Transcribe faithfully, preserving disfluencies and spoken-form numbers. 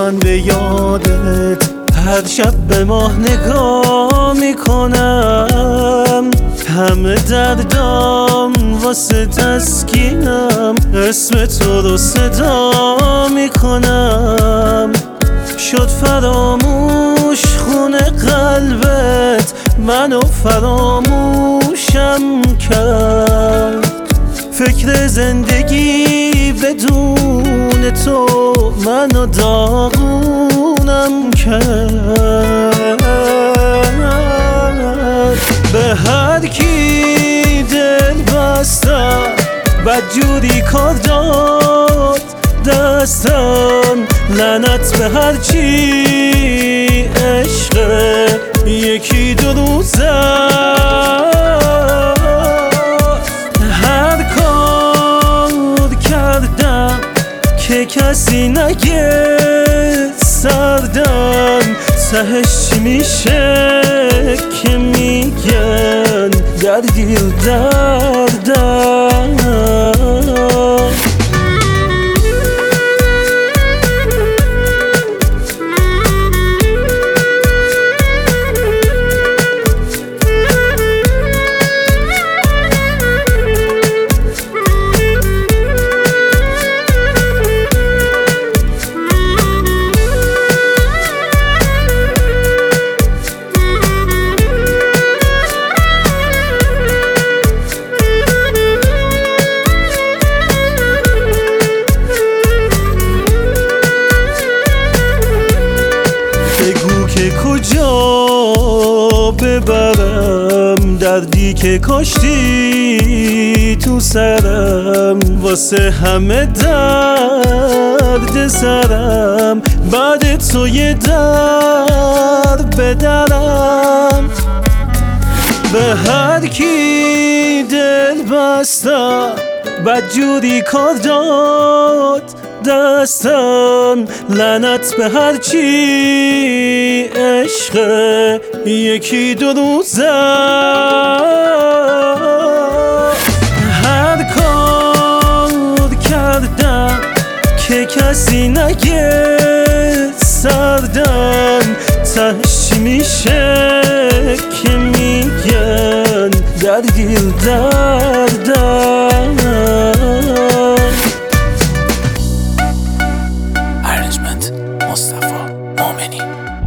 من به یادت هر شب به ماه نگاه میکنم، همه دردام واسه تسکینم اسم تو رو صدا میکنم. شد فراموش خونه قلبت منو فراموشم کرد، فکر زندگی بدون تو منو داغونم کرد. به هر کی دل بستم بدجوری کار داد دستم، لعنت به هر چی عشق یکی دو روزه. هر کار کردم که کسی نگه سردم، تهش چی میشه که میگن در دل دردم. بگو که کجا ببرم دردی که کاشتی تو سرم، واسه همه درد سرم بعد تو یه در بدرم. به هر کی دل بستم بدجوری کار داد دستم، لعنت به هر چی عشق یکی دو روزه. هر کار کردم که کسی نگه سردم، تهش چی میشه که میگن در دل دردم. Arrangement مصطفی مومنی.